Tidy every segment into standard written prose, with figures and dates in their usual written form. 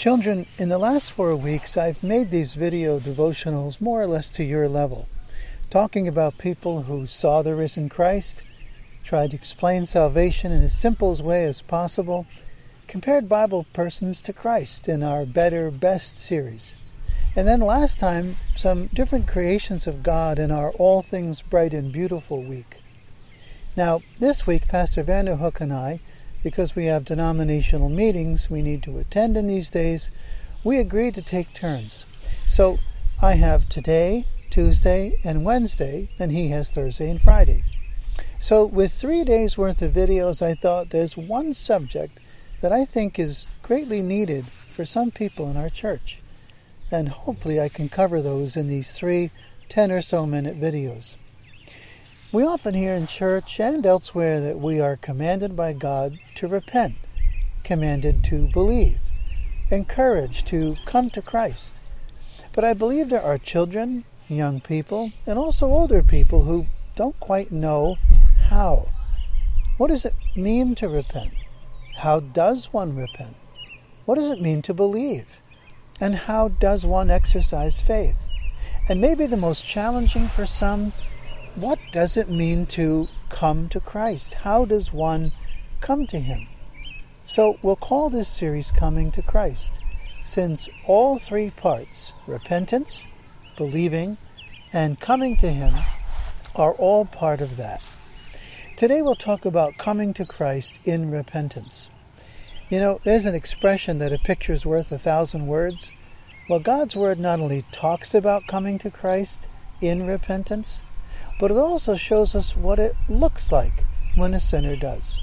Children, in the last 4 weeks, I've made these video devotionals more or less to your level, talking about people who saw the risen Christ, tried to explain salvation in as simple a way as possible, compared Bible persons to Christ in our Better, Best series. And then last time, some different creations of God in our All Things Bright and Beautiful week. Now, this week, Pastor Vanderhook and I, because we have denominational meetings we need to attend in these days, we agreed to take turns. So I have today, Tuesday, and Wednesday, and he has Thursday and Friday. So with 3 days worth of videos, I thought there's one subject that I think is greatly needed for some people in our church. And hopefully I can cover those in these 3 10 or so minute videos. We often hear in church and elsewhere that we are commanded by God to repent, commanded to believe, encouraged to come to Christ. But I believe there are children, young people, and also older people who don't quite know how. What does it mean to repent? How does one repent? What does it mean to believe? And how does one exercise faith? And maybe the most challenging for some, what does it mean to come to Christ? How does one come to Him? So we'll call this series Coming to Christ, since all 3 parts, repentance, believing, and coming to Him, are all part of that. Today we'll talk about coming to Christ in repentance. You know, there's an expression that a picture's worth 1,000 words. Well, God's Word not only talks about coming to Christ in repentance, but it also shows us what it looks like when a sinner does.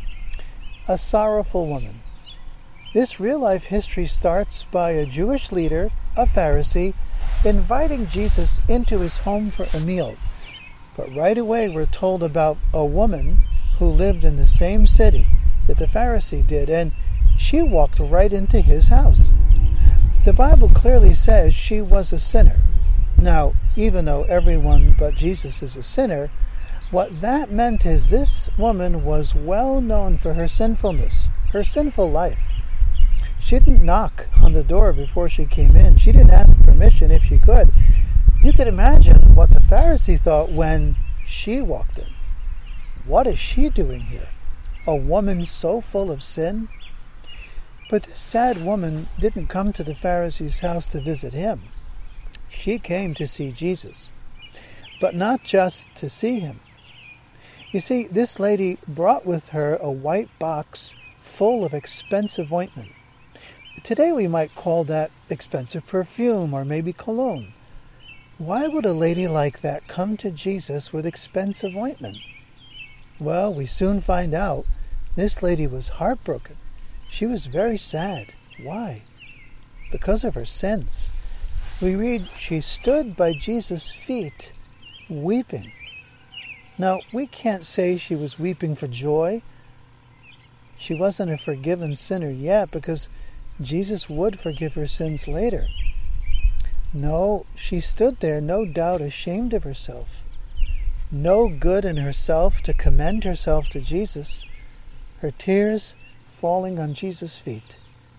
A sorrowful woman. This real-life history starts by a Jewish leader, a Pharisee, inviting Jesus into his home for a meal. But right away we're told about a woman who lived in the same city that the Pharisee did, and she walked right into his house. The Bible clearly says she was a sinner. Now, even though everyone but Jesus is a sinner, what that meant is this woman was well known for her sinfulness, her sinful life. She didn't knock on the door before she came in. She didn't ask permission if she could. You could imagine what the Pharisee thought when she walked in. What is she doing here? A woman so full of sin? But this sad woman didn't come to the Pharisee's house to visit him. She came to see Jesus, but not just to see him. You see, this lady brought with her a white box full of expensive ointment. Today we might call that expensive perfume or maybe cologne. Why would a lady like that come to Jesus with expensive ointment? Well, we soon find out this lady was heartbroken. She was very sad. Why? Because of her sins. We read, she stood by Jesus' feet, weeping. Now, we can't say she was weeping for joy. She wasn't a forgiven sinner yet because Jesus would forgive her sins later. No, she stood there, no doubt, ashamed of herself. No good in herself to commend herself to Jesus. Her tears falling on Jesus' feet.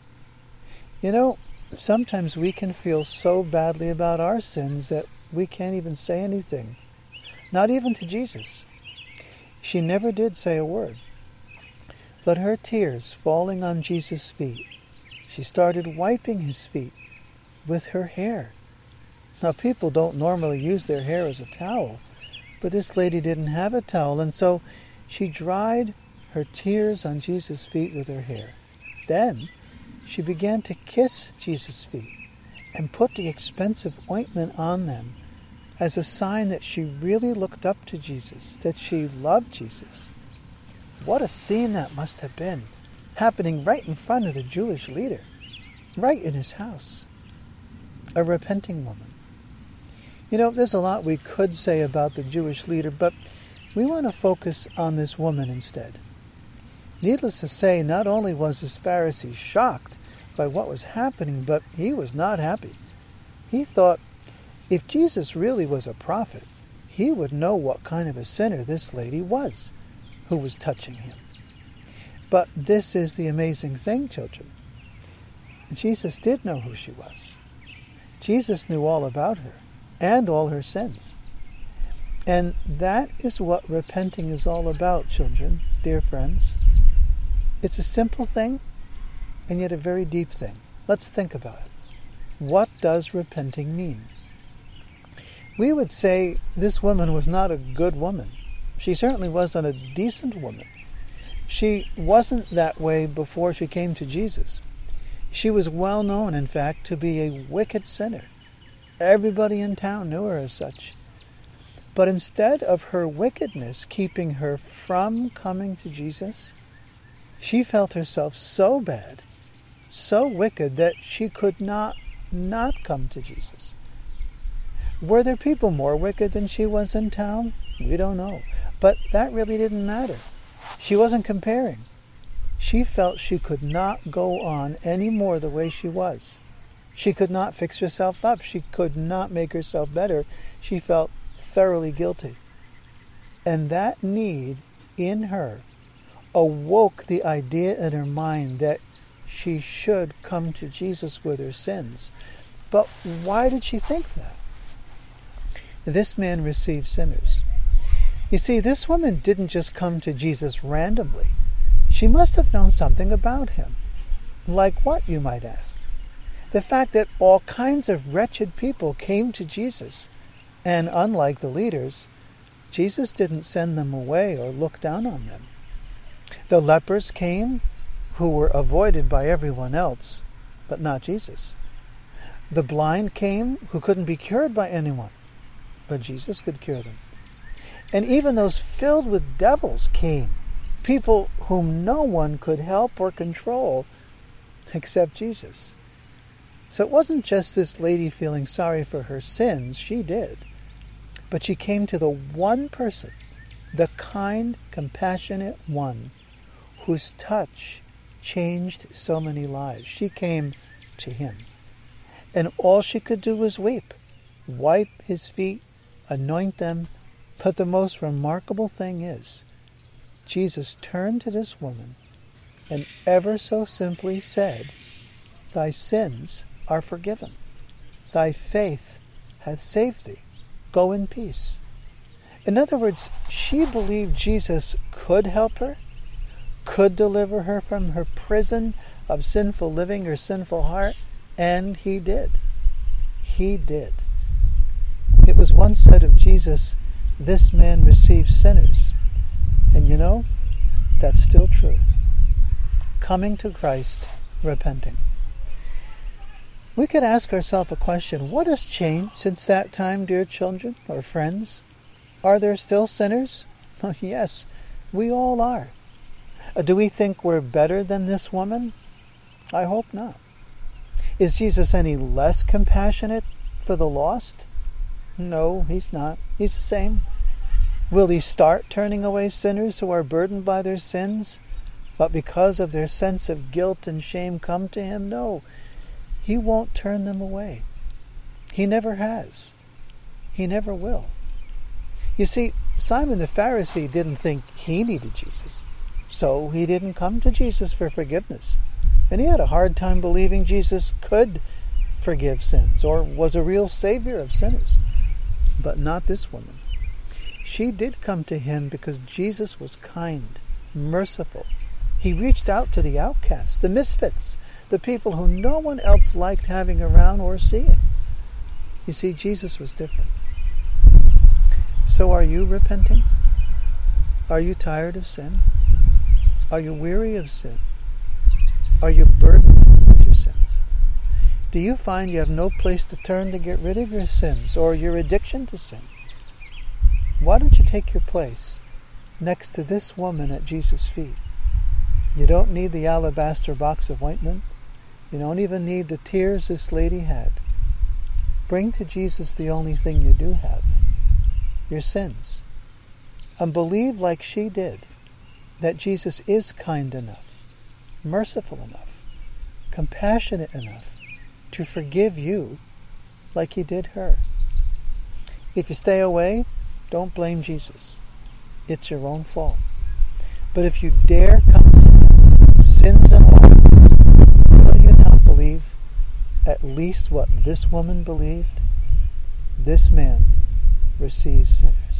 You know, sometimes we can feel so badly about our sins that we can't even say anything. Not even to Jesus. She never did say a word. But her tears falling on Jesus' feet, she started wiping his feet with her hair. Now, people don't normally use their hair as a towel, but this lady didn't have a towel, and so she dried her tears on Jesus' feet with her hair. Then she began to kiss Jesus' feet and put the expensive ointment on them as a sign that she really looked up to Jesus, that she loved Jesus. What a scene that must have been, happening right in front of the Jewish leader, right in his house. A repenting woman. You know, there's a lot we could say about the Jewish leader, but we want to focus on this woman instead. Needless to say, not only was this Pharisee shocked by what was happening, but he was not happy. He thought, if Jesus really was a prophet, he would know what kind of a sinner this lady was who was touching him. But this is the amazing thing, children. Jesus did know who she was. Jesus knew all about her and all her sins. And that is what repenting is all about, children, dear friends. It's a simple thing, and yet a very deep thing. Let's think about it. What does repenting mean? We would say this woman was not a good woman. She certainly wasn't a decent woman. She wasn't that way before she came to Jesus. She was well known, in fact, to be a wicked sinner. Everybody in town knew her as such. But instead of her wickedness keeping her from coming to Jesus, she felt herself so bad, so wicked, that she could not come to Jesus. Were there people more wicked than she was in town? We don't know. But that really didn't matter. She wasn't comparing. She felt she could not go on any more the way she was. She could not fix herself up. She could not make herself better. She felt thoroughly guilty. And that need in her awoke the idea in her mind that she should come to Jesus with her sins. But why did she think that? This man received sinners. You see, this woman didn't just come to Jesus randomly. She must have known something about him. Like what, you might ask? The fact that all kinds of wretched people came to Jesus, and unlike the leaders, Jesus didn't send them away or look down on them. The lepers came, who were avoided by everyone else, but not Jesus. The blind came, who couldn't be cured by anyone, but Jesus could cure them. And even those filled with devils came, people whom no one could help or control except Jesus. So it wasn't just this lady feeling sorry for her sins, she did. But she came to the one person, the kind, compassionate one, whose touch changed so many lives. She came to him. And all she could do was weep, wipe his feet, anoint them. But the most remarkable thing is, Jesus turned to this woman and ever so simply said, "Thy sins are forgiven. Thy faith hath saved thee. Go in peace." In other words, she believed Jesus could help her, could deliver her from her prison of sinful living, her sinful heart, and he did. He did. It was once said of Jesus, "This man receives sinners." And you know, that's still true. Coming to Christ, repenting. We could ask ourselves a question: what has changed since that time, dear children or friends? Are there still sinners? Oh, yes, we all are. Do we think we're better than this woman? I hope not. Is Jesus any less compassionate for the lost? No, he's not. He's the same. Will he start turning away sinners who are burdened by their sins, but because of their sense of guilt and shame come to him? No, he won't turn them away. He never has. He never will. You see, Simon the Pharisee didn't think he needed Jesus, so he didn't come to Jesus for forgiveness. And he had a hard time believing Jesus could forgive sins or was a real savior of sinners. But not this woman. She did come to him because Jesus was kind, merciful. He reached out to the outcasts, the misfits, the people who no one else liked having around or seeing. You see, Jesus was different. So are you repenting? Are you tired of sin? Are you weary of sin? Are you burdened with your sins? Do you find you have no place to turn to get rid of your sins or your addiction to sin? Why don't you take your place next to this woman at Jesus' feet? You don't need the alabaster box of ointment. You don't even need the tears this lady had. Bring to Jesus the only thing you do have, your sins. And believe like she did that Jesus is kind enough, merciful enough, compassionate enough to forgive you like he did her. If you stay away, don't blame Jesus. It's your own fault. But if you dare come to him, sins and all, will you now believe at least what this woman believed? This man receives sinners.